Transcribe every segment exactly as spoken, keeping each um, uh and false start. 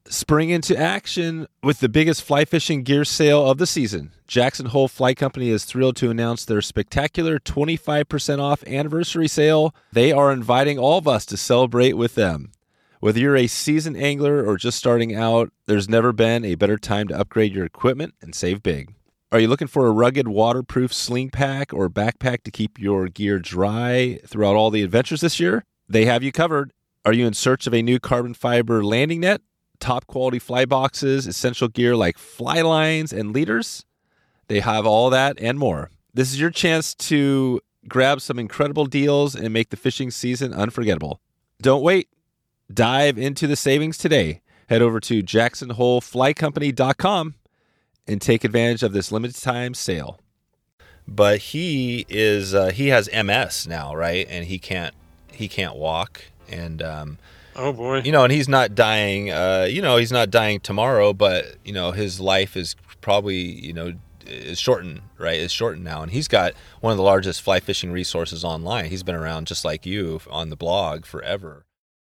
Spring into action with the biggest fly fishing gear sale of the season. Jackson Hole Fly Company is thrilled to announce their spectacular twenty-five percent off anniversary sale. They are inviting all of us to celebrate with them. Whether you're a seasoned angler or just starting out, there's never been a better time to upgrade your equipment and save big. Are you looking for a rugged, waterproof sling pack or backpack to keep your gear dry throughout all the adventures this year? They have you covered. Are you in search of a new carbon fiber landing net, top quality fly boxes, essential gear like fly lines and leaders? They have all that and more. This is your chance to grab some incredible deals and make the fishing season unforgettable. Don't wait. Dive into the savings today. Head over to jackson hole fly company dot com and take advantage of this limited time sale. But he is uh, he has M S now, right? And he can't he can't walk. And um, oh boy, you know, and he's not dying. Uh, you know, he's not dying tomorrow, but you know, his life is probably you know is shortened, right? Is shortened now, and he's got one of the largest fly fishing resources online. He's been around just like you on the blog forever.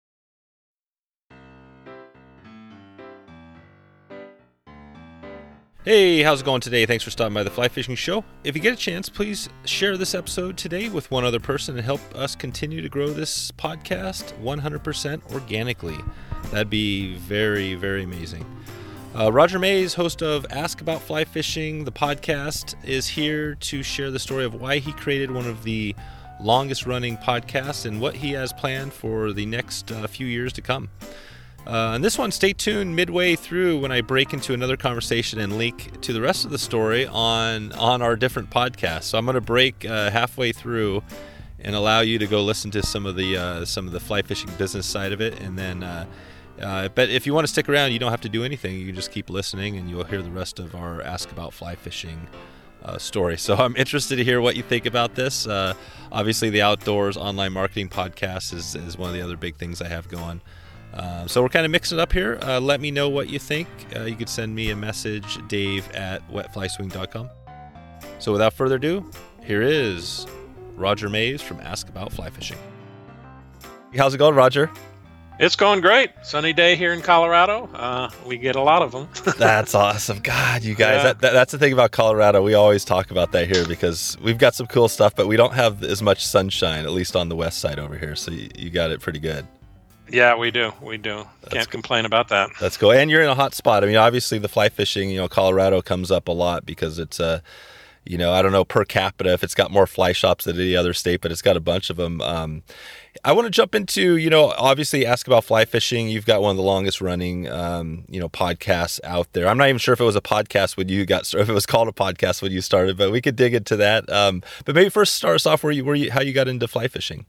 Hey, how's it going today? Thanks for stopping by the Fly Fishing Show. If you get a chance, please share this episode today with one other person and help us continue to grow this podcast one hundred percent organically. That'd be very, very amazing. Uh, Roger Mays, host of Ask About Fly Fishing, the podcast, is here to share the story of why he created one of the longest running podcasts and what he has planned for the next uh, few years to come. Uh, and this one, stay tuned midway through when I break into another conversation and link to the rest of the story on on our different podcasts. So I'm going to break uh, halfway through and allow you to go listen to some of the uh, some of the fly fishing business side of it. And then, uh, uh, but if you want to stick around, you don't have to do anything. You can just keep listening, and you'll hear the rest of our Ask About Fly Fishing uh, story. So I'm interested to hear what you think about this. Uh, obviously, the Outdoors Online Marketing Podcast is is one of the other big things I have going. Uh, so we're kind of mixing it up here. Uh, let me know what you think. Uh, you could send me a message, Dave at wet fly swing dot com. So without further ado, here is Roger Mays from Ask About Fly Fishing. How's it going, Roger? It's going great. Sunny day here in Colorado. Uh, we get a lot of them. That's awesome. God, you guys, Yeah. that, that, that's the thing about Colorado. We always talk about that here because we've got some cool stuff, but we don't have as much sunshine, at least on the west side over here. So you, you got it pretty good. Yeah, we do. We do. That's Can't cool. complain about that. That's cool. And you're in a hot spot. I mean, obviously the fly fishing, you know, Colorado comes up a lot because it's a, uh, you know, I don't know per capita if it's got more fly shops than any other state, but it's got a bunch of them. Um, I want to jump into, you know, obviously Ask About Fly Fishing. You've got one of the longest running, um, you know, podcasts out there. I'm not even sure if it was a podcast when you got started, if it was called a podcast when you started, but we could dig into that. Um, but maybe first start us off where you, where you, how you got into fly fishing.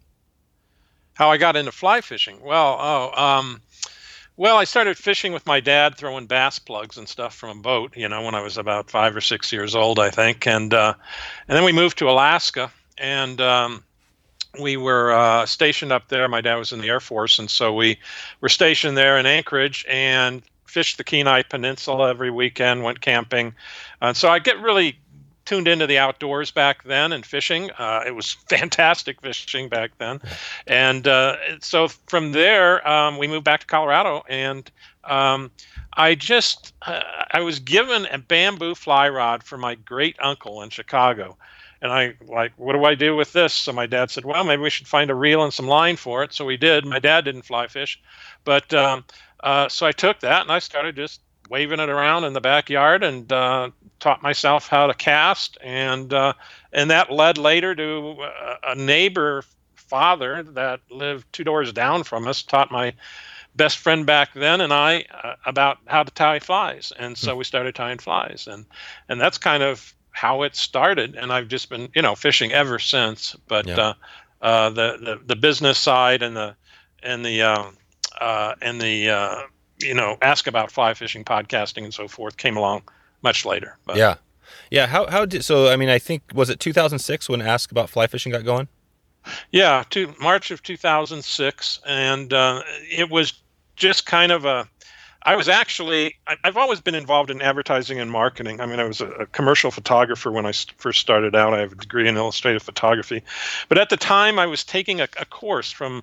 How I got into fly fishing? Well, oh, um, well, I started fishing with my dad, throwing bass plugs and stuff from a boat. You know, when I was about five or six years old, I think, and uh, and then we moved to Alaska, and um, we were uh, stationed up there. My dad was in the Air Force, and so we were stationed there in Anchorage and fished the Kenai Peninsula every weekend. Went camping, and so I get really tuned into the outdoors back then and fishing. Uh, it was fantastic fishing back then. And uh, so from there, um, we moved back to Colorado, and um, I just, uh, I was given a bamboo fly rod from my great uncle in Chicago. And I like, what do I do with this? So my dad said, well, maybe we should find a reel and some line for it. So we did. My dad didn't fly fish, but um, uh, so I took that and I started just waving it around in the backyard and uh, taught myself how to cast. And uh, and that led later to a, a neighbor father that lived two doors down from us, taught my best friend back then and I uh, about how to tie flies. And so we started tying flies. And, and that's kind of how it started. And I've just been, you know, fishing ever since. But Yeah. uh, uh, the, the, the business side and the, and the, uh, uh, and the, uh, you know, Ask About Fly Fishing, podcasting, and so forth came along much later. But. Yeah. Yeah. How, how did, so, I mean, I think, was it two thousand six when Ask About Fly Fishing got going? Yeah. To March of two thousand six. And, uh, it was just kind of a, I was actually, I- I've always been involved in advertising and marketing. I mean, I was a, a commercial photographer when I st- first started out. I have a degree in illustrative photography. But at the time, I was taking a, a course from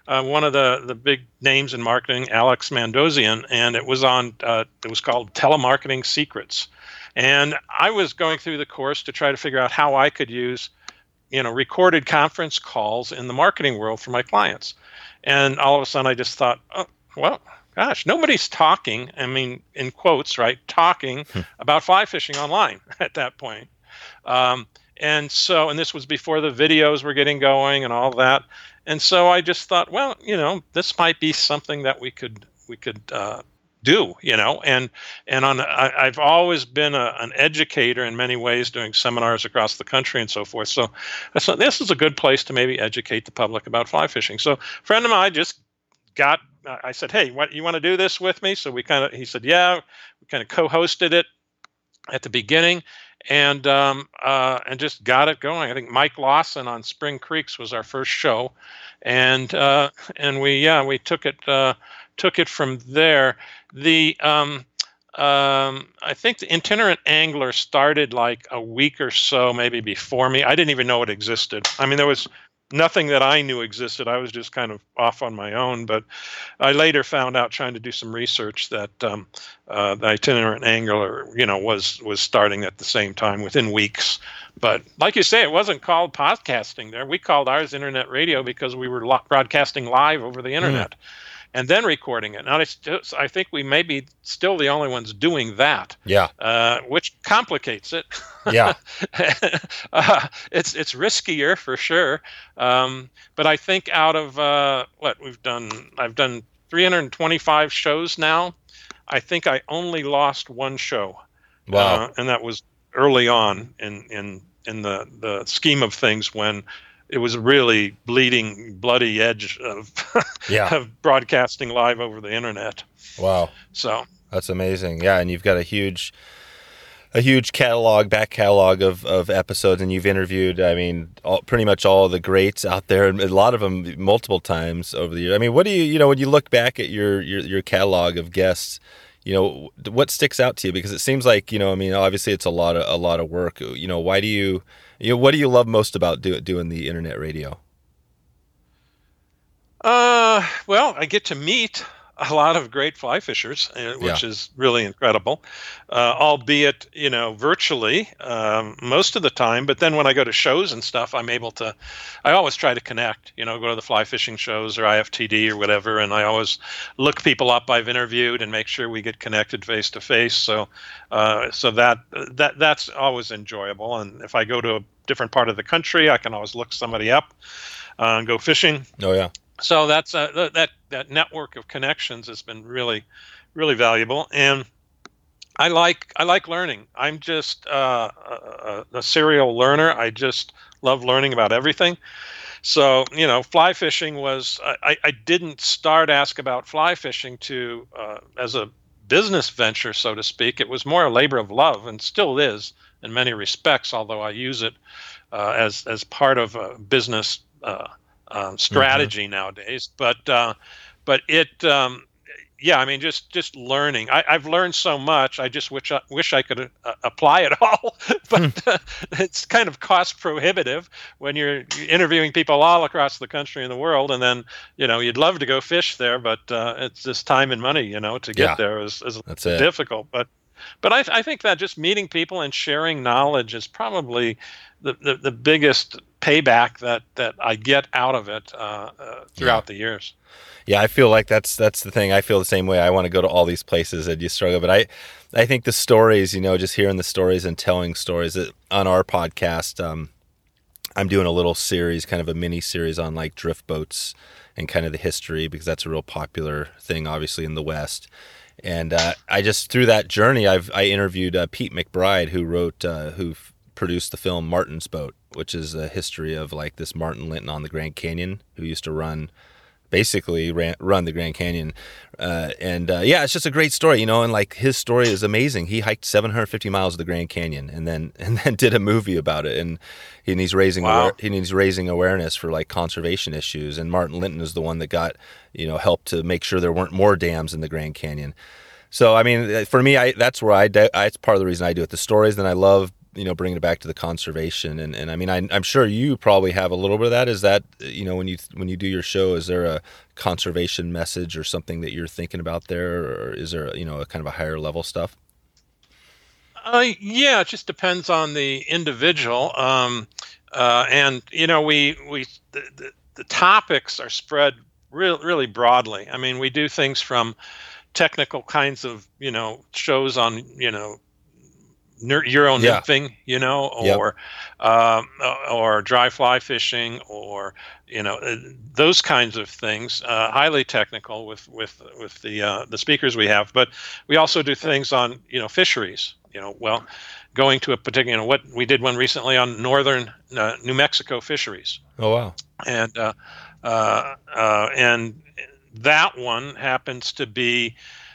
uh, one of the, the big names in marketing, Alex Mandossian, and it was on. Uh, it was called Telemarketing Secrets, and I was going through the course to try to figure out how I could use, you know, recorded conference calls in the marketing world for my clients, and all of a sudden I just thought, oh, well. Gosh, nobody's talking, I mean, in quotes, right, talking about fly fishing online at that point. Um, and so, and this was before the videos were getting going and all that. And so I just thought, well, you know, this might be something that we could, we could uh, do, you know, and, and on, I, I've always been a, an educator in many ways, doing seminars across the country and so forth. So I thought this is a good place to maybe educate the public about fly fishing. So a friend of mine just got, I said, hey, what, you want to do this with me? So we kind of, he said, yeah, we kind of co-hosted it at the beginning and um, uh, and just got it going. I think Mike Lawson on Spring Creeks was our first show. And uh, and we, yeah, we took it, uh, took it from there. The, um, um, I think the Itinerant Angler started like a week or so, maybe before me. I didn't even know it existed. I mean, there was nothing that I knew existed. I was just kind of off on my own. But I later found out, trying to do some research, that um, uh, the Itinerant Angler, you know, was was starting at the same time, within weeks. But like you say, it wasn't called podcasting there. We called ours internet radio because we were lo- broadcasting live over the internet. Mm. And then recording it. Now, it's just, I think we may be still the only ones doing that. Yeah. Uh, which complicates it. Yeah. uh, it's it's riskier for sure. Um, but I think out of uh, what we've done, I've done three hundred twenty-five shows now. I think I only lost one show. Wow. Uh, and that was early on in in in the the scheme of things, when it was a really bleeding, bloody edge of, yeah. of broadcasting live over the internet. Wow. So that's amazing. Yeah. And you've got a huge, a huge catalog, back catalog of, of episodes, and you've interviewed, I mean, all, pretty much all the greats out there, and a lot of them multiple times over the years. I mean, what do you, you know, when you look back at your, your, your catalog of guests, you know, what sticks out to you? Because it seems like, you know, I mean, obviously it's a lot of, a lot of work. You know, why do you, you know, what do you love most about do, doing the internet radio? Uh, well, I get to meet a lot of great fly fishers, which yeah. is really incredible, uh, albeit, you know, virtually um, most of the time. But then when I go to shows and stuff, I'm able to, I always try to connect, you know, go to the fly fishing shows or I F T D or whatever. And I always look people up I've interviewed and make sure we get connected face to face. So, uh, so that, that, that's always enjoyable. And if I go to a different part of the country, I can always look somebody up uh, and go fishing. Oh yeah. So that's uh, that that network of connections has been really, really valuable, and I like I like learning. I'm just uh, a, a serial learner. I just love learning about everything. So you know, fly fishing was I, I didn't start Ask About Fly Fishing to uh, as a business venture, so to speak. It was more a labor of love, and still is in many respects. Although I use it uh, as as part of a business. Uh, Um, strategy mm-hmm. nowadays, but uh, but it, um, yeah, I mean, just just learning. I, I've learned so much. I just wish I, wish I could uh, apply it all, but uh, it's kind of cost prohibitive when you're interviewing people all across the country and the world, and then you know you'd love to go fish there, but uh, it's just time and money, you know, to get yeah. there is, is That's difficult. It. But but I, I think that just meeting people and sharing knowledge is probably the, the, the biggest payback that, that I get out of it uh, uh, throughout yeah. the years. Yeah, I feel like that's that's the thing. I feel the same way. I want to go to all these places and you struggle, but I, I think the stories, you know, just hearing the stories and telling stories that on our podcast, um, I'm doing a little series, kind of a mini series on like drift boats and kind of the history, because that's a real popular thing, obviously in the West. And uh, I just through that journey, I've I interviewed uh, Pete McBride, who wrote, uh, who f- produced the film Martin's Boat, which is a history of like this Martin Linton on the Grand Canyon, who used to run, basically ran, run the Grand Canyon. Uh, and uh, yeah, it's just a great story, you know. And like his story is amazing. He hiked seven hundred fifty miles of the Grand Canyon, and then and then did a movie about it. And he, and he's raising wow. aware, he, he's raising awareness for like conservation issues. And Martin Linton is the one that got, you know, helped to make sure there weren't more dams in the Grand Canyon. So I mean, for me, I that's where I, I it's part of the reason I do it. The stories, then I love you know, bringing it back to the conservation. And, and I mean, I, I'm sure you probably have a little bit of that. Is that, you know, when you when you do your show, is there a conservation message or something that you're thinking about there? Or is there, you know, a kind of a higher level stuff? Uh, yeah, it just depends on the individual. Um, uh, and, you know, we, we the, the, the topics are spread really, really broadly. I mean, we do things from technical kinds of, you know, shows on, you know, Euro nymphing, yeah. you know, or yep. um, or dry fly fishing, or you know, those kinds of things. Uh, highly technical with with with the uh, the speakers we have, but we also do things on, you know, fisheries. You know, well, going to a particular, you know, what we did one recently on northern uh, New Mexico fisheries. Oh wow! And uh, uh, uh, and that one happens to be.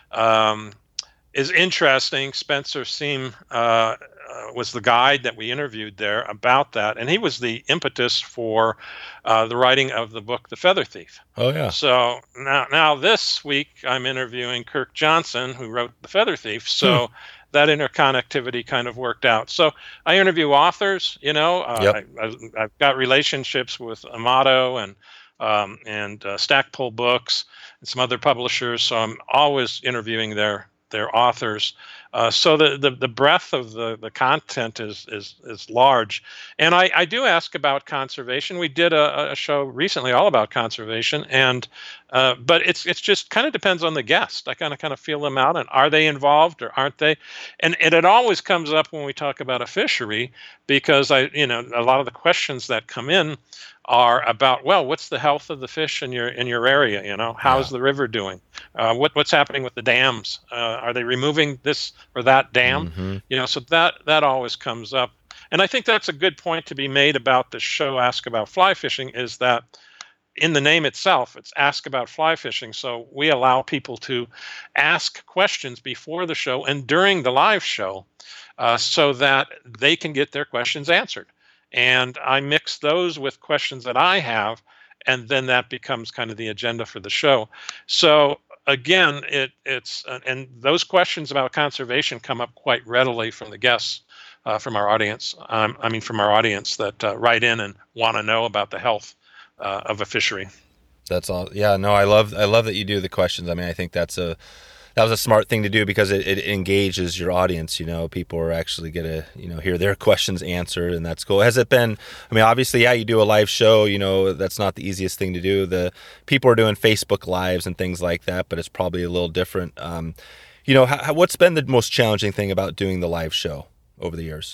Um, is interesting. Spencer Seam uh, uh, was the guide that we interviewed there about that, and he was the impetus for uh, the writing of the book, The Feather Thief. Oh, yeah. So now, now this week I'm interviewing Kirk Johnson, who wrote The Feather Thief, so hmm. that interconnectivity kind of worked out. So I interview authors, you know, uh, yep. I, I, I've got relationships with Amato and um, and uh, Stackpole Books and some other publishers, so I'm always interviewing their their authors. Uh, so the, the, the breadth of the, the content is, is, is large. And I, I do ask about conservation. We did a, a show recently all about conservation, and uh, but it's it's just kind of depends on the guest. I kind of kind of feel them out, and are they involved or aren't they? And, and it always comes up when we talk about a fishery, because I you know a lot of the questions that come in are about, well, what's the health of the fish in your in your area? You know, how's yeah. the river doing? Uh, what what's happening with the dams? Uh, are they removing this or that dam? Mm-hmm. You know, so that that always comes up, and I think that's a good point to be made about the show. Ask About Fly Fishing is that in the name itself, it's Ask About Fly Fishing. So we allow people to ask questions before the show and during the live show, uh, so that they can get their questions answered. And I mix those with questions that I have, and then that becomes kind of the agenda for the show. So again, it, it's uh, and those questions about conservation come up quite readily from the guests, uh, from our audience. Um, I mean, from our audience that uh, write in and want to know about the health uh, of a fishery. That's all. Yeah, no, I love I love that you do the questions. I mean, I think that's a that was a smart thing to do, because it, it engages your audience. You know, people are actually going to, you know, hear their questions answered, and that's cool. Has it been, I mean, obviously, yeah, you do a live show, you know, that's not the easiest thing to do. The people are doing Facebook Lives and things like that, but it's probably a little different. Um, you know, how, what's been the most challenging thing about doing the live show over the years?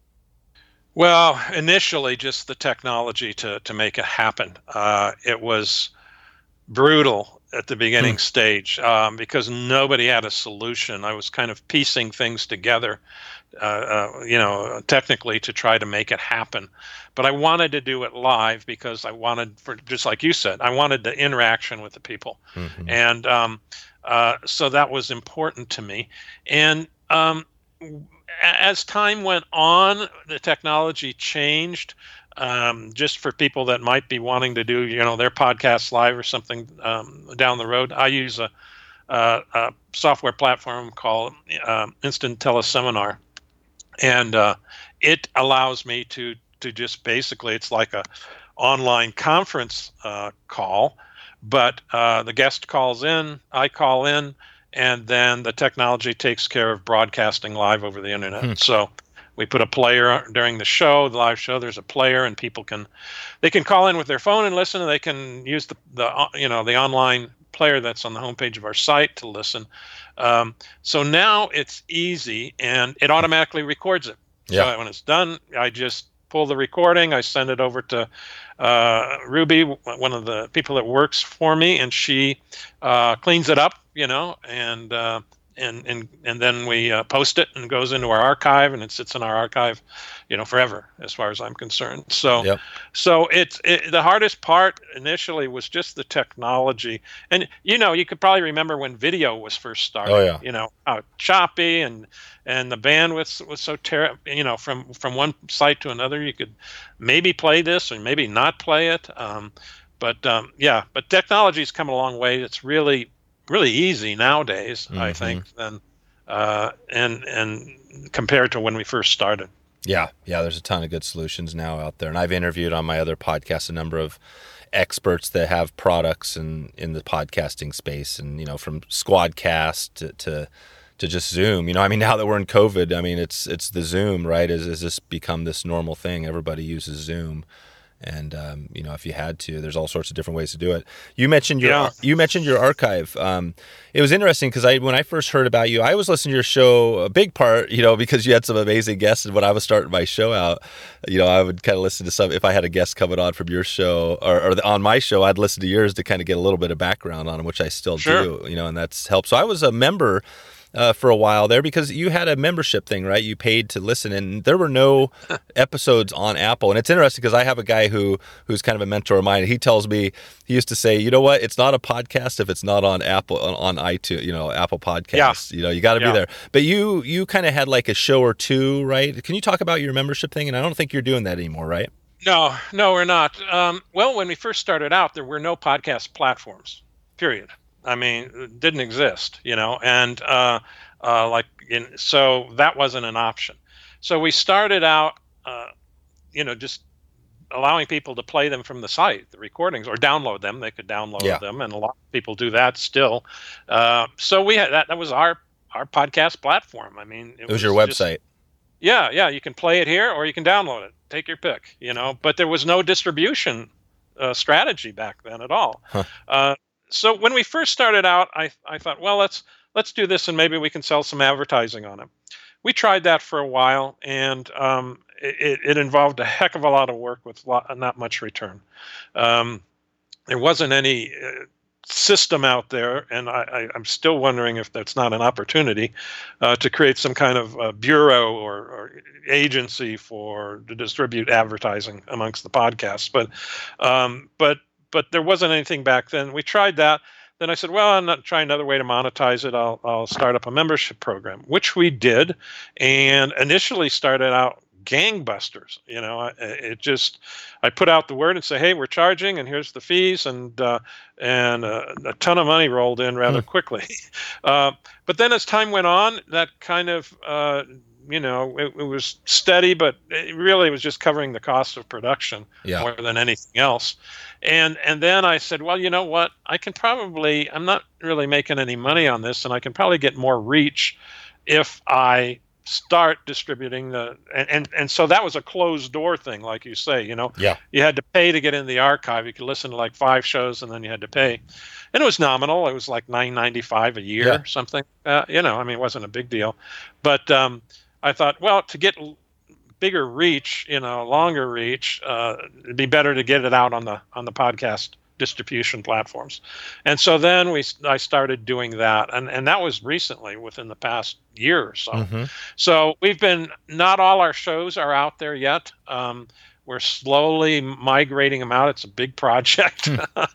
Well, initially, just the technology to, to make it happen. Uh, it was brutal at the beginning hmm. stage, um, because nobody had a solution. I was kind of piecing things together, uh, uh, you know, technically to try to make it happen. But I wanted to do it live because I wanted, for just like you said, I wanted the interaction with the people. Mm-hmm. And um, uh, so that was important to me. And um, as time went on, the technology changed. Um, just for people that might be wanting to do, you know, their podcasts live or something um, down the road, I use a, a, a software platform called uh, Instant Teleseminar, and uh, it allows me to to just basically, it's like a online conference uh, call, but uh, the guest calls in, I call in, and then the technology takes care of broadcasting live over the internet. Hmm. So we put a player during the show, the live show. There's a player, and people can, they can call in with their phone and listen, and they can use the, the you know, the online player that's on the homepage of our site to listen. Um, so now it's easy, and it automatically records it. Yeah. So when it's done, I just pull the recording, I send it over to uh, Ruby, one of the people that works for me, and she uh, cleans it up, you know, and uh, and and and then we uh, post it, and it goes into our archive, and it sits in our archive, you know, forever, as far as I'm concerned. So, yep. so it's it, the hardest part initially was just the technology, and you know, you could probably remember when video was first started. Oh yeah. You know, how choppy and and the bandwidth was so terrible. You know, from from one site to another, you could maybe play this or maybe not play it. Um, but um, yeah, but technology's come a long way. It's really really easy nowadays, mm-hmm. I think, than uh, and and compared to when we first started. Yeah, yeah, there's a ton of good solutions now out there. And I've interviewed on my other podcast a number of experts that have products in, in the podcasting space, and, you know, from Squadcast to, to to just Zoom. You know, I mean, now that we're in COVID, I mean, it's it's the Zoom, right? Has has this become this normal thing? Everybody uses Zoom. And um, you know, if you had to, there's all sorts of different ways to do it. You mentioned your Yeah. you mentioned your archive. Um, it was interesting because I when I first heard about you, I was listening to your show a big part, you know, because you had some amazing guests. And when I was starting my show out, you know, I would kind of listen to some. If I had a guest coming on from your show or, or the, on my show, I'd listen to yours to kind of get a little bit of background on them, which I still Sure. do. You know, and that's helped. So I was a member Uh, for a while there because you had a membership thing, right? You paid to listen, and there were no episodes on Apple. And it's interesting because I have a guy who who's kind of a mentor of mine, and he tells me, he used to say, you know what, it's not a podcast if it's not on Apple, on, on iTunes, you know, Apple Podcasts. Yeah. You know, you got to Yeah. be there. But you you kind of had like a show or two, right? Can you talk about your membership thing? And I don't think you're doing that anymore, right? No, no, we're not. Um, well, when we first started out, there were no podcast platforms, period. I mean, it didn't exist, you know, and uh, uh, like, in, so that wasn't an option. So we started out, uh, you know, just allowing people to play them from the site, the recordings, or download them. They could download Yeah. them, and a lot of people do that still. Uh, so we had that. That was our our podcast platform. I mean, It was your just- website. yeah, yeah, you can play it here or you can download it. Take your pick, you know. But there was no distribution uh, strategy back then at all. Huh. Uh, so when we first started out, I I thought, well, let's let's do this and maybe we can sell some advertising on it. We tried that for a while, and um, it, it involved a heck of a lot of work with lot, not much return. Um, there wasn't any uh, system out there, and I, I, I'm still wondering if that's not an opportunity uh, to create some kind of uh, bureau or, or agency for to distribute advertising amongst the podcasts. But um, but but there wasn't anything back then. We tried that. Then I said, well, I'm not trying another way to monetize it. I'll I'll start up a membership program, which we did, and initially started out gangbusters. You know, I- it just I put out the word and say, hey, we're charging, and here's the fees, and uh, and uh, a ton of money rolled in rather Hmm. quickly. Uh, but then as time went on, that kind of uh, you know it, it was steady, but it really was just covering the cost of production Yeah. more than anything else. And and then I said, well, you know what? I can probably I'm not really making any money on this, and I can probably get more reach if I start distributing the and, and and so that was a closed door thing, like you say. You know, Yeah. you had to pay to get in the archive. You could listen to like five shows, and then you had to pay, and it was nominal. It was like nine ninety-five a year Yeah. or something. Uh, you know, I mean, it wasn't a big deal, but um, I thought, well, to get l- bigger reach, you know, longer reach, uh, it'd be better to get it out on the on the podcast distribution platforms. And so then we I started doing that, and and that was recently, within the past year or so. Mhm. So we've been not all our shows are out there yet. Um, we're slowly migrating them out. It's a big project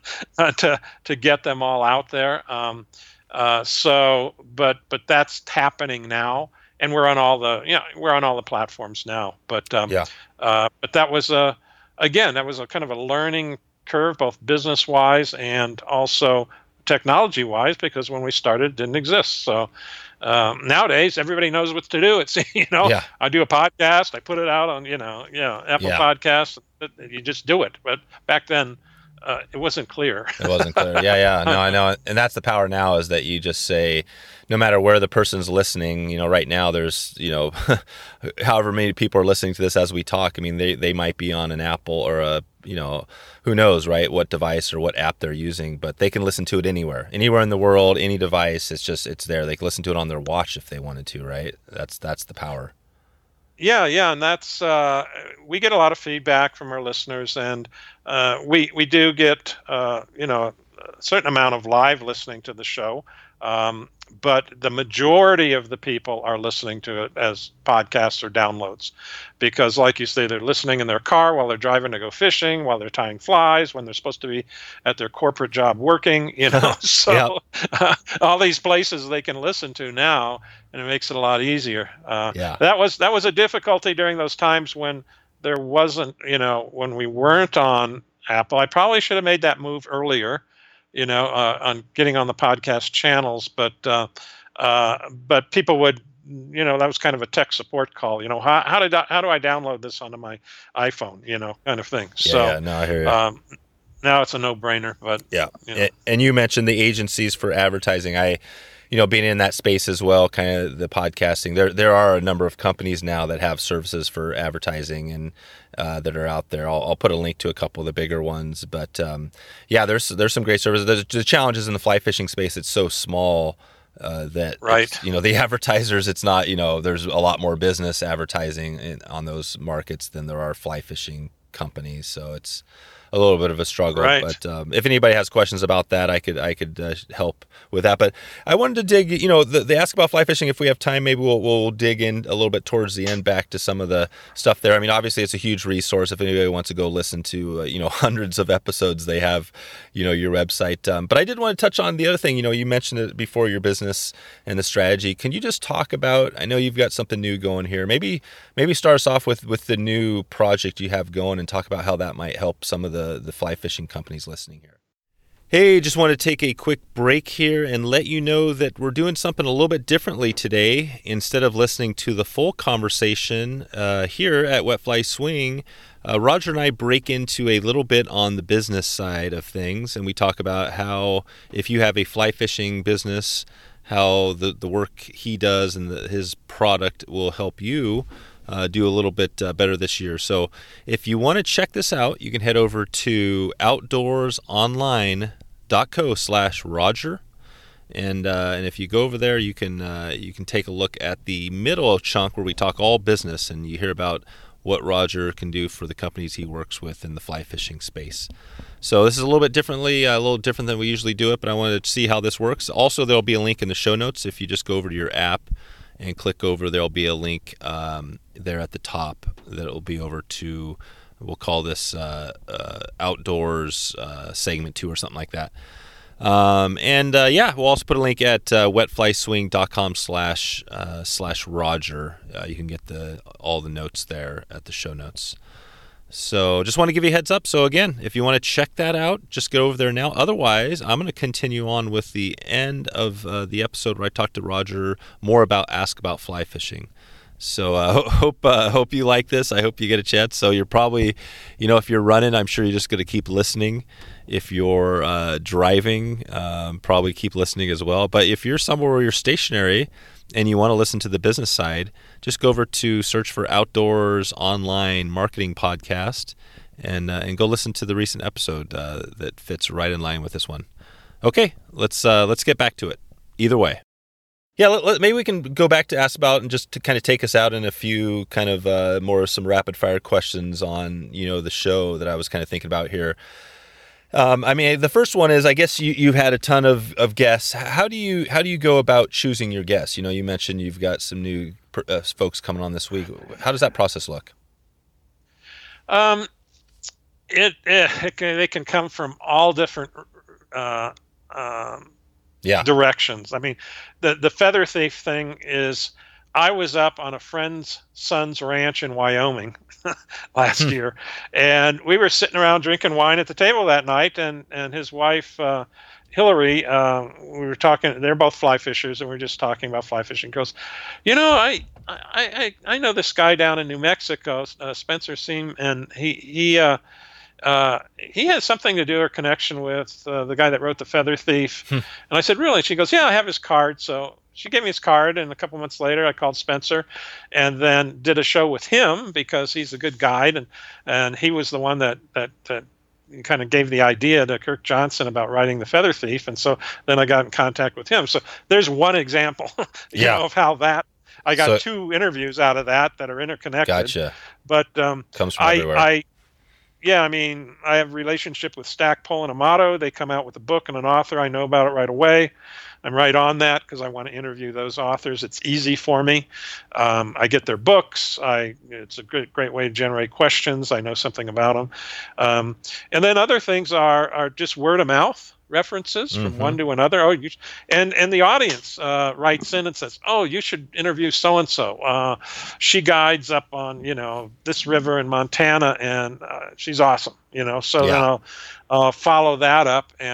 to to get them all out there. Um, uh, so, but but that's happening now, and we're on all the you know we're on all the platforms now. But um, Yeah. uh, but that was a again that was a kind of a learning curve, both business wise and also technology wise, because when we started, it didn't exist. So um, nowadays, everybody knows what to do. It's you know, Yeah. I do a podcast, I put it out on you know, you know, Apple Yeah. Podcasts. You just do it. But back then, uh, it wasn't clear. It wasn't clear. Yeah, yeah. No, I know. And that's the power now, is that you just say, no matter where the person's listening, you know, right now there's, you know, however many people are listening to this as we talk. I mean, they, they might be on an Apple or a, you know, who knows, right, what device or what app they're using, but they can listen to it anywhere, anywhere in the world, any device. It's just, it's there. They can listen to it on their watch if they wanted to, right? That's, that's the power. Yeah, yeah, and that's uh, we get a lot of feedback from our listeners, and uh, we we do get uh, you know a certain amount of live listening to the show, um, but the majority of the people are listening to it as podcasts or downloads, because like you say, they're listening in their car while they're driving to go fishing, while they're tying flies, when they're supposed to be at their corporate job working, you know. So uh, all these places they can listen to now, and it makes it a lot easier. Uh, Yeah. That was that was a difficulty during those times when there wasn't, you know, when we weren't on Apple. I probably should have made that move earlier, you know, uh, on getting on the podcast channels. But uh, uh, but people would you know, that was kind of a tech support call. You know, how how did I, how do I download this onto my iPhone? You know, kind of thing. Yeah, so yeah, no, I hear you. Um, now it's a no-brainer. But yeah, you know. and you mentioned the agencies for advertising. I. You know, being in that space as well, kind of the podcasting, there there are a number of companies now that have services for advertising and uh, that are out there. I'll, I'll put a link to a couple of the bigger ones, but um, yeah, there's there's some great services. There's, the challenges in the fly fishing space, it's so small uh, that right. You know, the advertisers, it's not, you know, there's a lot more business advertising in, on those markets than there are fly fishing companies, so it's a little bit of a struggle. Right. But um, if anybody has questions about that, I could I could uh, help with that. But I wanted to dig, you know, the, they ask about fly fishing. If we have time, maybe we'll we'll dig in a little bit towards the end back to some of the stuff there. I mean, obviously it's a huge resource. If anybody wants to go listen to, uh, you know, hundreds of episodes, they have, you know, your website. Um, but I did want to touch on the other thing. You know, you mentioned it before, your business and the strategy. Can you just talk about, I know you've got something new going here. Maybe maybe start us off with, with the new project you have going and talk about how that might help some of the, the fly fishing companies listening here. Hey, just want to take a quick break here and let you know that we're doing something a little bit differently today. Instead of listening to the full conversation uh, here at Wet Fly Swing, uh, Roger and I break into a little bit on the business side of things, and we talk about how if you have a fly fishing business, how the, the work he does and the, his product will help you Uh, do a little bit uh, better this year. So if you want to check this out, you can head over to outdoorsonline.co slash Roger. And uh, and if you go over there, you can uh, you can take a look at the middle chunk where we talk all business and you hear about what Roger can do for the companies he works with in the fly fishing space. So this is a little bit differently, a little different than we usually do it, but I wanted to see how this works. Also, there'll be a link in the show notes. If you just go over to your app and click over, there'll be a link um, there at the top that'll be over to, we'll call this uh, uh, Outdoors uh, segment two or something like that. Um, and uh, yeah, we'll also put a link at uh, wetflyswing.com slash uh, slash Roger. Uh, you can get the all the notes there at the show notes. So just want to give you a heads up. So again, if you want to check that out, just go over there now. Otherwise, I'm going to continue on with the end of uh, the episode where I talked to Roger more about Ask About Fly Fishing. So I uh, hope uh, hope you like this. I hope you get a chance. So you're probably, you know, if you're running, I'm sure you're just going to keep listening. If you're uh, driving, um, probably keep listening as well. But if you're somewhere where you're stationary and you want to listen to the business side, just go over to search for Outdoors Online Marketing Podcast and uh, and go listen to the recent episode uh, that fits right in line with this one. Okay, let's uh, let's get back to it. Either way. Yeah, let, let, maybe we can go back to Ask About and just to kind of take us out in a few kind of uh, more some rapid fire questions on, you know, the show that I was kind of thinking about here. Um, I mean, the first one is, I guess you, you've had a ton of, of guests. How do you how do you go about choosing your guests? You know, you mentioned you've got some new uh, folks coming on this week. How does that process look? Um, it, it, it can, they can come from all different uh, um, yeah. directions. I mean, the the feather thief thing is, I was up on a friend's son's ranch in Wyoming last year, and we were sitting around drinking wine at the table that night, and, and his wife, uh, Hillary, uh, we were talking, they're both fly fishers, and we were just talking about fly fishing. Goes, you know, I, I, I, I know this guy down in New Mexico, uh, Spencer Seam, and he, he, uh, uh, he has something to do or connection with uh, the guy that wrote The Feather Thief. And I said, really? And she goes, yeah, I have his card. So she gave me his card, and a couple months later I called Spencer and then did a show with him because he's a good guide, and, and he was the one that, that, that kind of gave the idea to Kirk Johnson about writing The Feather Thief. And so then I got in contact with him. So there's one example you yeah. know, of how that, I got so, two interviews out of that that are interconnected. Gotcha. But um, comes from I, everywhere. I, yeah, I mean, I have a relationship with Stackpole and Amato. They come out with a book and an author. I know about it right away. I'm right on that because I want to interview those authors. It's easy for me. Um, I get their books. I it's a great great way to generate questions. I know something about them. Um, and then other things are are just word of mouth references from mm-hmm. one to another. Oh, you and and the audience uh, writes in and says, "Oh, you should interview so and so. She guides up on you know this river in Montana, and uh, she's awesome." You know, so yeah. then I'll uh, follow that up and.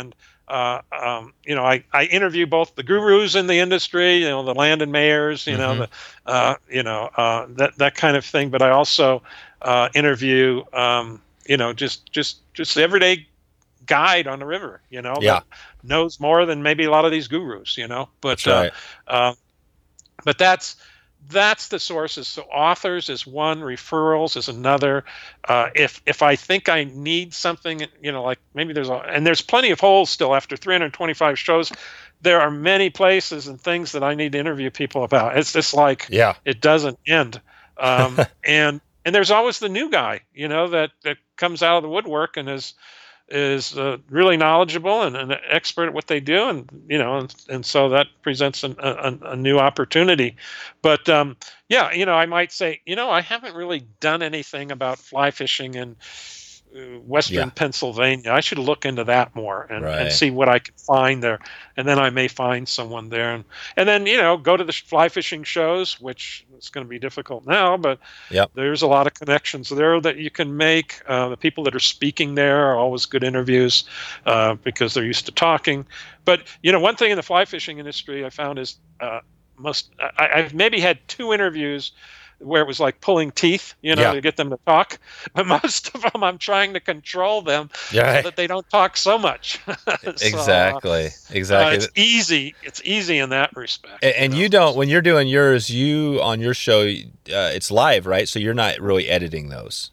uh, um, you know, I, I interview both the gurus in the industry, you know, the Landon Mayers, you Mm-hmm. know, the, uh, you know, uh, that, that kind of thing. But I also uh, interview, um, you know, just, just, just everyday guide on the river, you know, Yeah. that knows more than maybe a lot of these gurus, you know, but, That's right. uh, uh, but that's, that's the sources. So authors is one, referrals is another. Uh, if if I think I need something, you know, like maybe there's a, and there's plenty of holes still after three hundred twenty-five shows. There are many places and things that I need to interview people about. It's just like Yeah. it doesn't end. Um, and and there's always the new guy, you know, that that comes out of the woodwork and is is uh, really knowledgeable and an expert at what they do, and you know, and, and so that presents an, a, a new opportunity. But um, yeah, you know, I might say, you know, I haven't really done anything about fly fishing in uh, Western Yeah. Pennsylvania. I should look into that more and, Right. and see what I can find there, and then I may find someone there, and and then you know, go to the fly fishing shows, which is going to be difficult now, but Yep. there's a lot of connections there that you can make. Uh, the people that are speaking there are always good interviews uh, because they're used to talking. But you know, one thing in the fly fishing industry I found is uh, most I, I've maybe had two interviews where it was like pulling teeth, you know, Yeah. to get them to talk. But most of them, I'm trying to control them Yeah. so that they don't talk so much. So, uh, Exactly. uh, Exactly. it's easy. It's easy in that respect. And, and know? you don't, when you're doing yours, you on your show, uh, it's live, right? So you're not really editing those.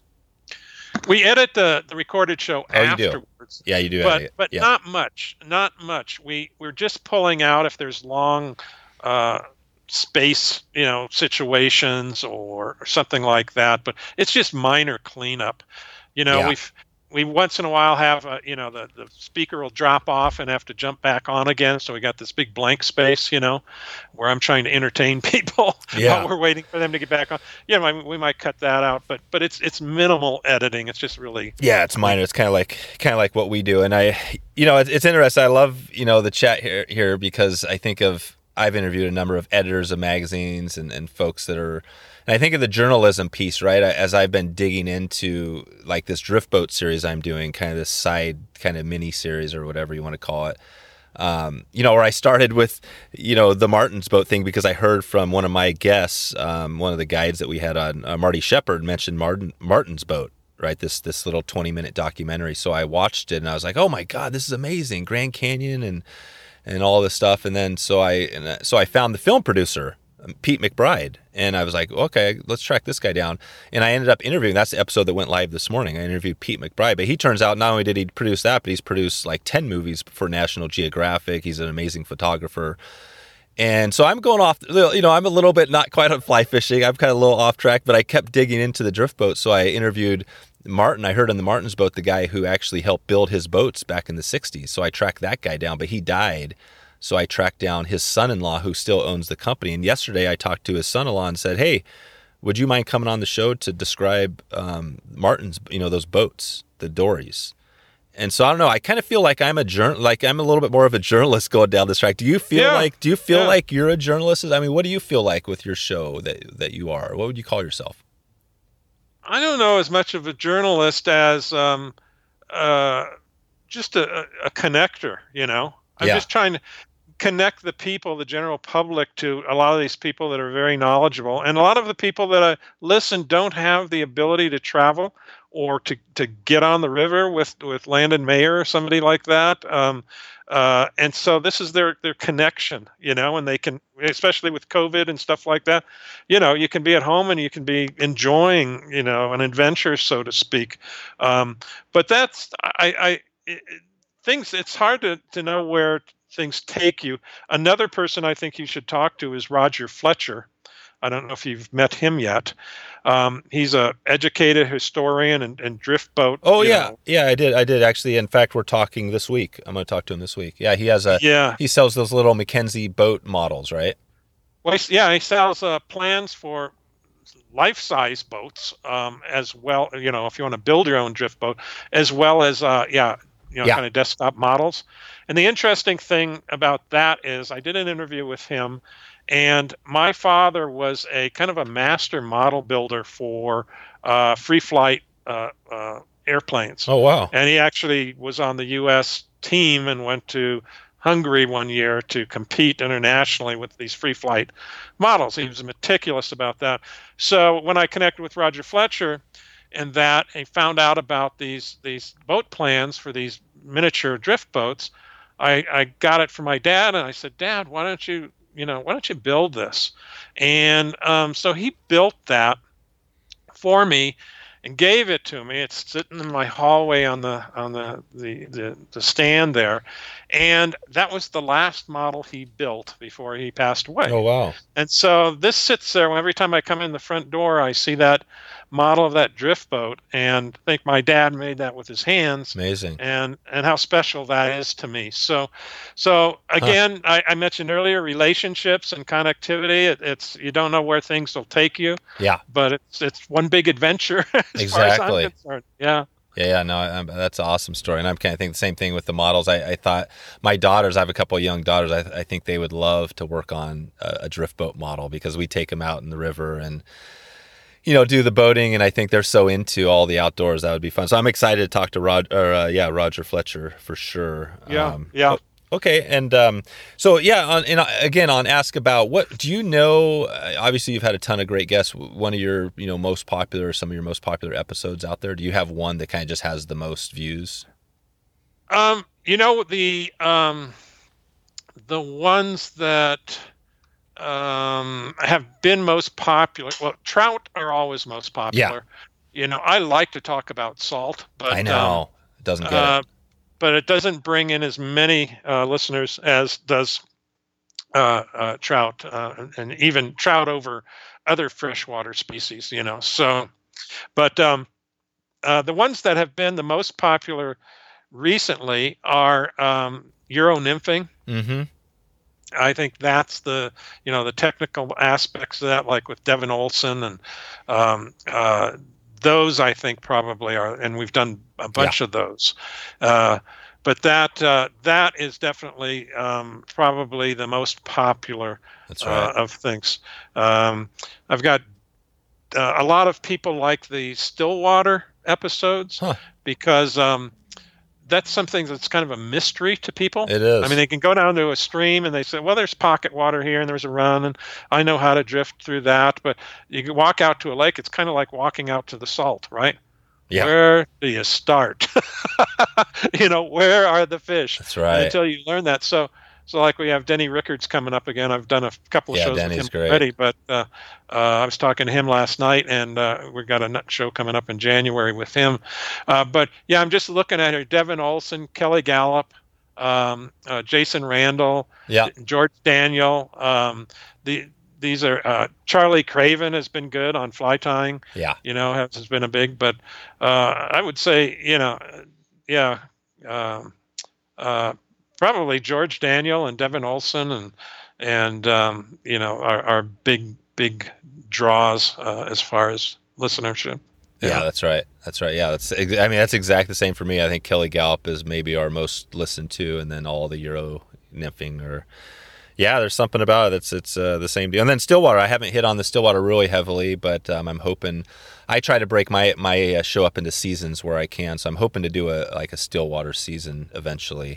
We edit the, the recorded show Oh, you do? afterwards. Yeah, you do. but edit. but yeah. not much, not much. We we're just pulling out if there's long uh, space, you know, situations or, or something like that. But it's just minor cleanup. You know, Yeah. we've we once in a while have a, you know, the the speaker will drop off and have to jump back on again. So we got this big blank space, you know, where I'm trying to entertain people Yeah. while we're waiting for them to get back on. Yeah, you know, we might cut that out, but but it's it's minimal editing. It's just really Yeah, it's minor. It's kind of like kind of like what we do, and I, you know, it's, it's interesting. I love you know the chat here here because I think of I've interviewed a number of editors of magazines and, and folks that are, and I think of the journalism piece, right? As I've been digging into like this drift boat series I'm doing, kind of this side kind of mini series or whatever you want to call it. Um, you know, where I started with, you know, the Martin's boat thing because I heard from one of my guests, um, one of the guides that we had on, uh, Marty Shepard, mentioned Martin Martin's boat. Right, this this little twenty minute documentary. So I watched it and I was like, oh my god, this is amazing, Grand Canyon and and all this stuff. And then so I and so I found the film producer, Pete McBride, and I was like, okay, let's track this guy down. And I ended up interviewing. That's the episode that went live this morning. I interviewed Pete McBride, but he turns out not only did he produce that, but he's produced like ten movies for National Geographic. He's an amazing photographer. And so I'm going off, you know, I'm a little bit not quite on fly fishing. I'm kind of a little off track, but I kept digging into the drift boat. So I interviewed Martin. I heard on the Martin's boat, the guy who actually helped build his boats back in the sixties. So I tracked that guy down, but he died. So I tracked down his son-in-law who still owns the company. And yesterday I talked to his son-in-law and said, hey, would you mind coming on the show to describe um, Martin's, you know, those boats, the dories? And so I don't know. I kind of feel like I'm a journal, like I'm a little bit more of a journalist going down this track. Do you feel Yeah. like? Do you feel Yeah. like you're a journalist? I mean, what do you feel like with your show that that you are? What would you call yourself? I don't know as much of a journalist as um, uh, just a, a connector, you know. I'm Yeah. just trying to connect the people, the general public, to a lot of these people that are very knowledgeable. And a lot of the people that I listen don't have the ability to travel or to, to get on the river with, with Landon Mayer or somebody like that. Um, uh, and so this is their, their connection, you know, and they can, especially with COVID and stuff like that, you know, you can be at home and you can be enjoying, you know, an adventure, so to speak. Um, but that's, I, I it, things, it's hard to, to know where things take you. Another person I think you should talk to is Roger Fletcher. I don't know if you've met him yet. Um, he's a educated historian and, and drift boat. Oh you yeah, know. yeah, I did. I did actually. In fact, we're talking this week. I'm going to talk to him this week. Yeah, he has a. Yeah. He sells those little Mackenzie boat models, right? Well, he's- yeah, he sells uh, plans for life-size boats um, as well. You know, if you want to build your own drift boat, as well as uh, yeah, you know, Yeah. kind of desktop models. And the interesting thing about that is, I did an interview with him. And my father was a kind of a master model builder for uh, free flight uh, uh, airplanes. Oh wow. And he actually was on the U S team and went to Hungary one year to compete internationally with these free flight models. He was meticulous about that. So when I connected with Roger Fletcher and that, he found out about these these boat plans for these miniature drift boats, I, I got it from my dad, and I said, Dad, why don't you, you know, why don't you build this? And um, so he built that for me and gave it to me. It's sitting in my hallway on the on the, the, the, the stand there. And that was the last model he built before he passed away. Oh, wow. And so this sits there. Every time I come in the front door, I see that model of that drift boat and think my dad made that with his hands. Amazing. And and how special that is to me. So so again, huh. I, I mentioned earlier relationships and connectivity. It, it's you don't know where things will take you. Yeah. But it's it's one big adventure as exactly. far as I'm concerned. Yeah. Yeah, yeah, no, I, that's an awesome story, and I'm kind of thinking the same thing with the models. I, I thought my daughters, I have a couple of young daughters. I, I think they would love to work on a, a drift boat model because we take them out in the river and, you know, do the boating, and I think they're so into all the outdoors that would be fun. So I'm excited to talk to Rod, or uh, yeah, Roger Fletcher for sure. Yeah, um, yeah. Okay, and um, so yeah, on, and again on Ask About, what do you know? Uh, obviously, you've had a ton of great guests. One of your, you know, most popular, some of your most popular episodes out there. Do you have one that kind of just has the most views? Um, you know, the um, the ones that um have been most popular. Well, trout are always most popular. Yeah. You know, I like to talk about salt, but I know um, it doesn't get uh, it. But it doesn't bring in as many uh, listeners as does uh, uh, trout, uh, and even trout over other freshwater species, you know. So, but um, uh, the ones that have been the most popular recently are um, Euro nymphing. Mm-hmm. I think that's the, you know, the technical aspects of that, like with Devin Olson and um, uh, those I think probably are, and we've done a bunch yeah. of those. Uh, but that uh, that is definitely um, probably the most popular That's right. uh, of things. Um, I've got uh, a lot of people like the Stillwater episodes huh. because um, that's something that's kind of a mystery to people. It is. I mean, they can go down to a stream and they say, well, there's pocket water here and there's a run and I know how to drift through that. But you can walk out to a lake. It's kind of like walking out to the salt, right? Yeah. Where do you start? You know, where are the fish? That's right. And until you learn that. So, so like we have Denny Rickards coming up again. I've done a couple of yeah, shows Denny's with him great. already, but uh, uh, I was talking to him last night, and uh, we've got a nut show coming up in January with him. Uh, but yeah, I'm just looking at her: Devin Olson, Kelly Gallup, um, uh, Jason Randall, yeah. George Daniel. Um, the these are uh, Charlie Craven has been good on fly tying. Yeah, you know, has, has been a big. But uh, I would say, you know, yeah. Um, uh, Probably George Daniel and Devin Olson and and um, you know are, are big big draws uh, as far as listenership. Yeah. yeah, that's right. That's right. Yeah, that's. I mean, that's exactly the same for me. I think Kelly Gallup is maybe our most listened to, and then all the Euro nymphing or. Yeah, there's something about it that's it's uh, the same deal. And then Stillwater, I haven't hit on the Stillwater really heavily, but um, I'm hoping. I try to break my my uh, show up into seasons where I can, so I'm hoping to do a like a Stillwater season eventually.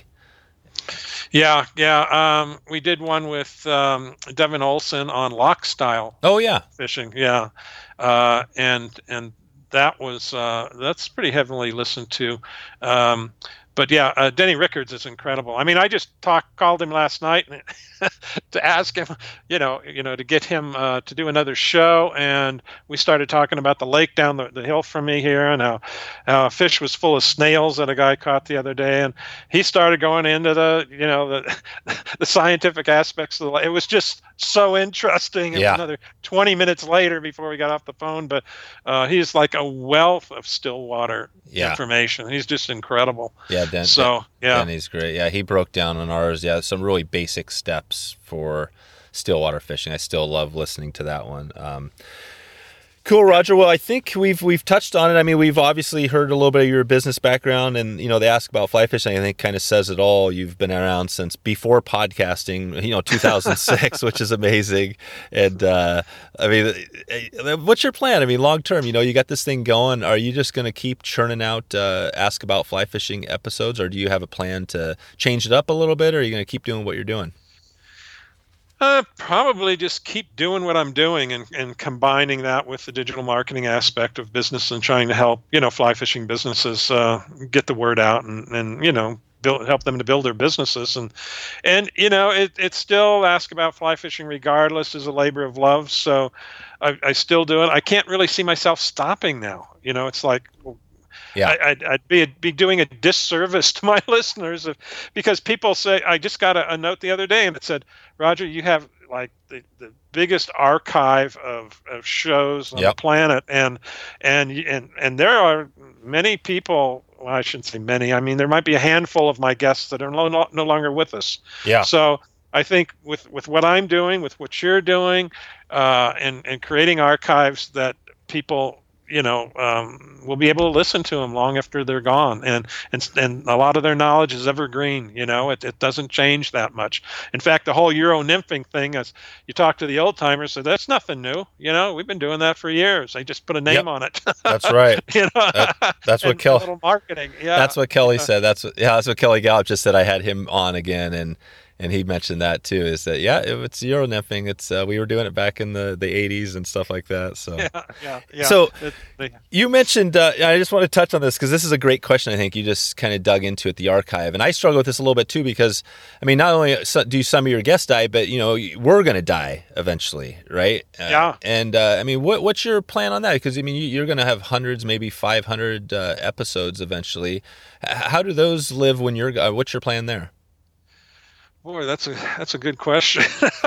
Yeah, yeah. Um, we did one with um, Devin Olson on lock style. Oh yeah, fishing. Yeah, uh, and and that was uh, that's pretty heavily listened to. Um, but yeah, uh, Denny Rickards is incredible. I mean, I just talked, called him last night to ask him, you know, you know, to get him uh, to do another show, and we started talking about the lake down the, the hill from me here, and how, how a fish was full of snails that a guy caught the other day, and he started going into the, you know, the the scientific aspects of the lake. It was just so interesting. It yeah. was another twenty minutes later before we got off the phone, but uh, he's like a wealth of Stillwater yeah. information. He's just incredible. Yeah. Den- so yeah, Denny's great. Yeah, he broke down on ours. Yeah, some really basic steps for Stillwater fishing. I still love listening to that one. Um, Cool, Roger. Well, I think we've we've touched on it. I mean, we've obviously heard a little bit of your business background, and you know, they ask about fly fishing. I think kind of says it all. You've been around since before podcasting, you know, two thousand six, which is amazing. And uh, I mean, what's your plan? I mean, long term, you know, you got this thing going. Are you just going to keep churning out uh, Ask About Fly Fishing episodes, or do you have a plan to change it up a little bit, or are you going to keep doing what you're doing? Uh, probably just keep doing what I'm doing and, and combining that with the digital marketing aspect of business and trying to help, you know, fly fishing businesses uh, get the word out and, and you know, build, help them to build their businesses. And, and you know, it, it's still Ask About Fly Fishing regardless is a labor of love. So I, I still do it. I can't really see myself stopping now. You know, it's like, well, yeah, I, I'd, I'd be be doing a disservice to my listeners if, because people say, I just got a, a note the other day and it said, Roger, you have like the, the biggest archive of, of shows on yep. the planet. And, and, and, and there are many people, well, I shouldn't say many. I mean, there might be a handful of my guests that are no, no longer with us. Yeah. So I think with, with what I'm doing, with what you're doing, uh, and, and creating archives that people, you know, um, we'll be able to listen to them long after they're gone. And, and, and a lot of their knowledge is evergreen, you know, it, it doesn't change that much. In fact, the whole Euro nymphing thing, as you talk to the old timers, so that's nothing new. You know, we've been doing that for years. They just put a name yep. on it. That's right. you know? that, that's what Kelly, little marketing. Yeah. That's what Kelly said. That's what, yeah, that's what Kelly Gallup just said. I had him on again. And, And he mentioned that too, is that, yeah, it, it's Euro nymphing. It's, uh, we were doing it back in the, the eighties and stuff like that. So, yeah, yeah, yeah. So it, they, you mentioned, uh, I just want to touch on this because this is a great question. I think you just kind of dug into it, the archive. And I struggle with this a little bit too, because I mean, not only do some of your guests die, but you know, we're going to die eventually. Right. Yeah. Uh, and, uh, I mean, what, what's your plan on that? Because I mean, you, you're going to have hundreds, maybe five hundred, uh, episodes eventually. How do those live when you're, uh, what's your plan there? Boy, that's a that's a good question.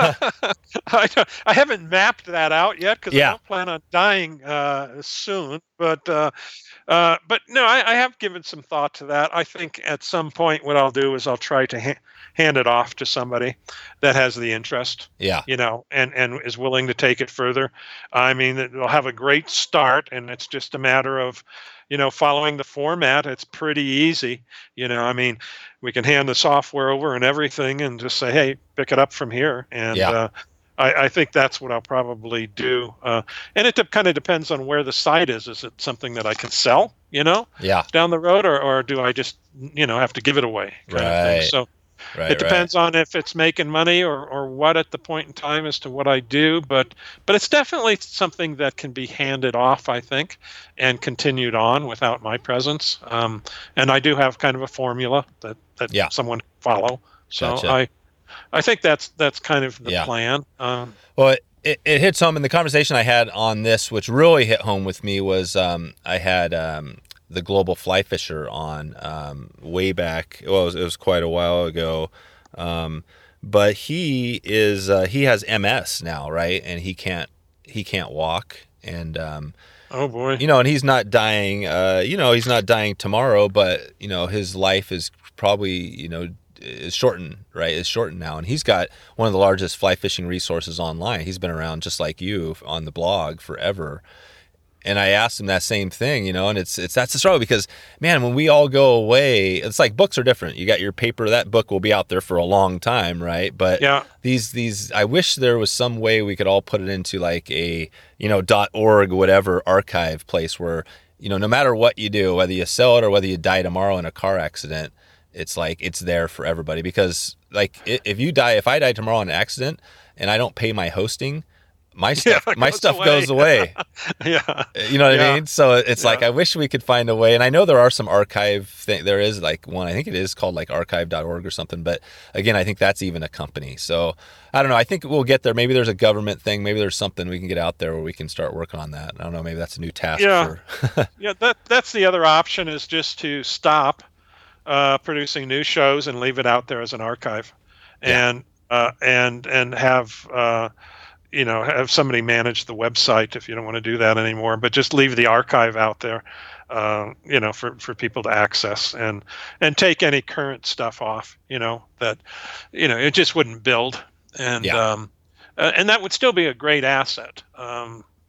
I don't, I haven't mapped that out yet because yeah. I don't plan on dying uh, soon. But uh, uh, but no, I, I have given some thought to that. I think at some point what I'll do is I'll try to ha- hand it off to somebody that has the interest. Yeah, you know, and and is willing to take it further. I mean, they'll have a great start, and it's just a matter of, you know, following the format. It's pretty easy. You know, I mean, we can hand the software over and everything and just say, hey, pick it up from here. And yeah. uh, I, I think that's what I'll probably do. Uh, and it de- kind of depends on where the site is. Is it something that I can sell, you know, yeah. down the road, or, or do I just, you know, have to give it away kind right. of thing? So Right, it depends right. on if it's making money or, or what at the point in time as to what I do. But but it's definitely something that can be handed off, I think, and continued on without my presence. Um, and I do have kind of a formula that, that yeah. someone can follow. So Gotcha. I I think that's that's kind of the yeah. plan. Um, well, it, it hits home. And the conversation I had on this, which really hit home with me, was um, I had um, – the Global Fly Fisher on um, way back. Well, it was, it was quite a while ago, um, but he is uh, he has M S now, right? And he can't he can't walk, and um, oh boy, you know, and he's not dying. Uh, you know, he's not dying tomorrow, but you know, his life is probably you know is shortened, right? Is shortened now, and he's got one of the largest fly fishing resources online. He's been around just like you on the blog forever. And I asked him that same thing, you know, and it's it's that's the struggle because, man, when we all go away, it's like books are different. You got your paper, that book will be out there for a long time, right? But yeah. these these, I wish there was some way we could all put it into like a, you know, .org, whatever archive place where, you know, no matter what you do, whether you sell it or whether you die tomorrow in a car accident, it's like it's there for everybody. Because like if you die, if I die tomorrow in an accident and I don't pay my hosting, my stuff yeah, my stuff away. goes away. yeah. You know what yeah. I mean? So it's yeah. like, I wish we could find a way. And I know there are some archive thing. There is like one, I think it is called like archive dot org or something. But again, I think that's even a company. So I don't know. I think we'll get there. Maybe there's a government thing. Maybe there's something we can get out there where we can start working on that. I don't know. Maybe that's a new task. Yeah. For yeah. That that's the other option, is just to stop uh, producing new shows and leave it out there as an archive, yeah. and uh, and and have. Uh, you know, have somebody manage the website if you don't want to do that anymore, but just leave the archive out there, uh, you know, for, for people to access, and, and take any current stuff off, you know, that, you know, it just wouldn't build. And, yeah. um, uh, and that would still be a great asset. Um,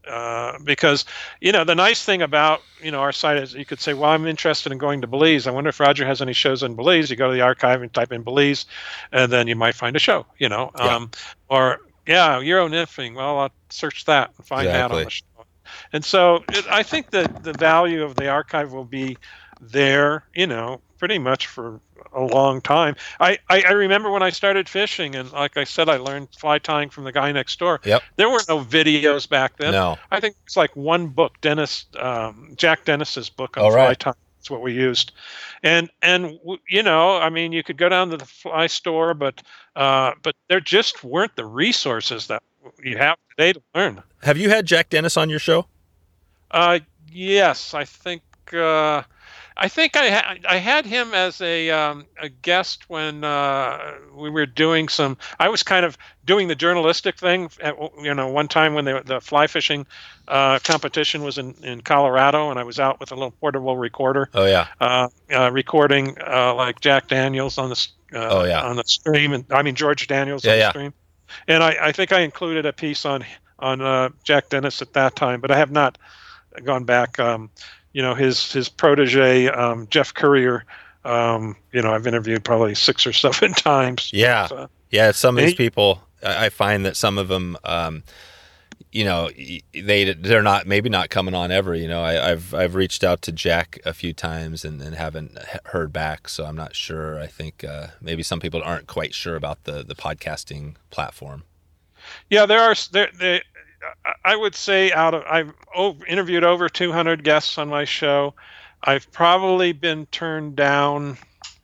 Uh, because, you know, the nice thing about, you know, our site is you could say, well, I'm interested in going to Belize. I wonder if Roger has any shows in Belize. You go to the archive and type in Belize, and then you might find a show, you know. Yeah. Um, or, yeah, Euro nymphing. Well, I'll search that and find Exactly. that on the show. And so it, I think that the value of the archive will be there, you know, pretty much for a long time. I, I, I remember when I started fishing, and like I said, I learned fly tying from the guy next door. Yep. There were no videos back then. No. I think it's like one book, Dennis, um, Jack Dennis's book on All fly right. tying. That's what we used. And, and you know, I mean, you could go down to the fly store, but uh, but there just weren't the resources that you have today to learn. Have you had Jack Dennis on your show? Uh, yes, I think uh, I think I ha- I had him as a um, a guest when uh, we were doing some. I was kind of doing the journalistic thing at, you know, one time when the the fly fishing uh, competition was in, in Colorado, and I was out with a little portable recorder. Oh yeah. Uh, uh, recording uh, like Jack Daniels on the uh, Oh, yeah. on the stream, and I mean George Daniels Yeah, on the yeah. stream. And I, I think I included a piece on on uh, Jack Dennis at that time, but I have not gone back. Um, you know, his his protege, um, Jeff Courier, um, you know, I've interviewed probably six or seven times. Yeah. So, Yeah, some of these Hey. people, I I find that some of them, um, you know, they they're not maybe not coming on ever. You know, I, I've I've reached out to Jack a few times and, and haven't heard back, so I'm not sure. I think uh, maybe some people aren't quite sure about the the podcasting platform. yeah, there are there. there I would say out of I've over, interviewed over two hundred guests on my show. I've probably been turned down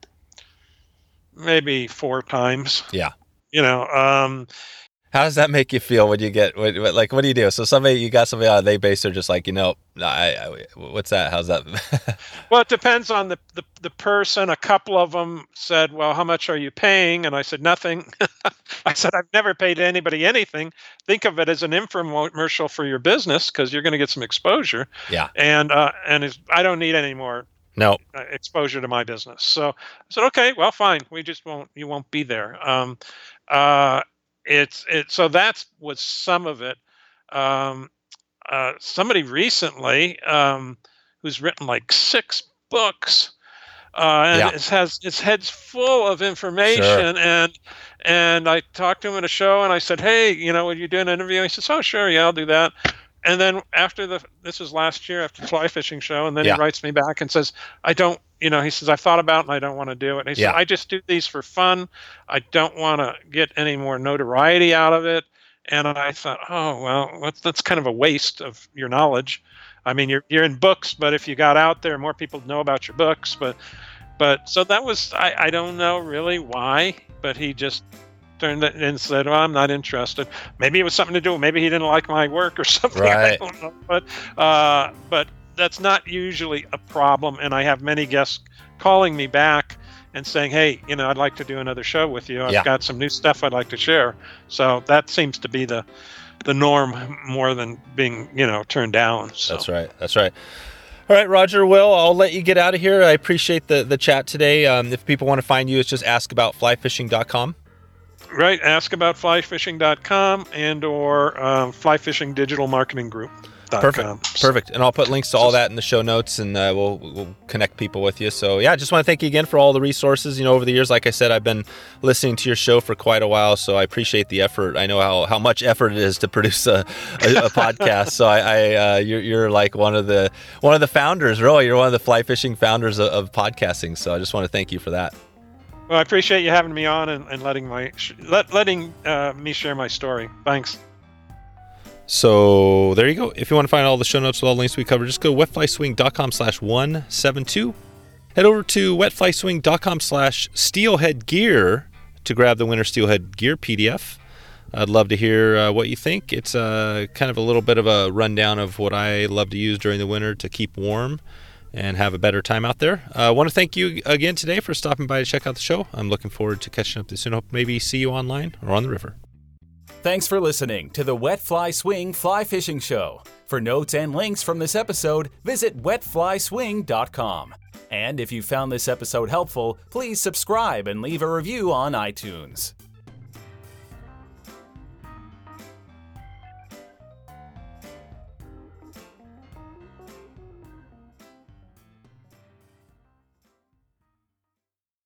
maybe four times. Yeah. You know, um, How does that make you feel when you get what, what, like what do you do? So somebody you got somebody on they base are just like, you know, I, I what's that? How's that? well, it depends on the, the the person. A couple of them said, "Well, how much are you paying?" And I said, "Nothing." I said, "I've never paid anybody anything. Think of it as an infomercial for your business because you're going to get some exposure." Yeah. And uh, and it's, I don't need any more No. uh, exposure to my business. So I said, "Okay, well, fine. We just won't. You won't be there." Um, uh, it's it. So that was some of it. Um, uh, somebody recently um, who's written like six books. Uh, and Yeah. it has its head's full of information, Sure. and and I talked to him at a show, and I said, "Hey, you know, would you do an interview?" He says, "Oh, sure, yeah, I'll do that." And then after the this was last year after the fly fishing show, and then Yeah. he writes me back and says, "I don't, you know," he says, "I've thought about it and I don't want to do it." And he Yeah. said, "I just do these for fun. I don't want to get any more notoriety out of it." And I thought, "Oh well, that's, that's kind of a waste of your knowledge. I mean, you're you're in books, but if you got out there, more people know about your books." But but so that was I, I don't know really why, but he just turned it and said, "Well, I'm not interested." Maybe it was something to do. Maybe he didn't like my work or something. I Right. don't know. But uh, but that's not usually a problem. And I have many guests calling me back and saying, "Hey, you know, I'd like to do another show with you. I've Yeah. got some new stuff I'd like to share." So that seems to be the the norm more than being, you know, turned down. So. That's right. That's right. All right, Roger, Will, I'll let you get out of here. I appreciate the, the chat today. Um, if people want to find you, it's just ask about fly fishing dot com. Right. Ask about fly fishing dot com and or um, Fly Fishing Digital Marketing Group. Perfect. Perfect. And I'll put links to all that in the show notes, and uh, we'll we'll connect people with you. So yeah, I just want to thank you again for all the resources. You know, over the years, like I said, I've been listening to your show for quite a while, so I appreciate the effort. I know how, how much effort it is to produce a, a, a podcast. So I, I uh, you're you're like one of the one of the founders. Really, you're one of the fly fishing founders of, of podcasting. So I just want to thank you for that. Well, I appreciate you having me on and, and letting my let, letting uh, me share my story. Thanks. So there you go. If you want to find all the show notes with all the links we covered, just go to wetflyswing dot com slash one seventy-two. Head over to wetflyswing dot com slash steelhead gear to grab the winter steelhead gear P D F. I'd love to hear uh, what you think. It's uh, kind of a little bit of a rundown of what I love to use during the winter to keep warm and have a better time out there. I uh, want to thank you again today for stopping by to check out the show. I'm looking forward to catching up with you soon. Hope maybe see you online or on the river. Thanks for listening to the Wet Fly Swing Fly Fishing Show. For notes and links from this episode, visit wet fly swing dot com. And if you found this episode helpful, please subscribe and leave a review on iTunes.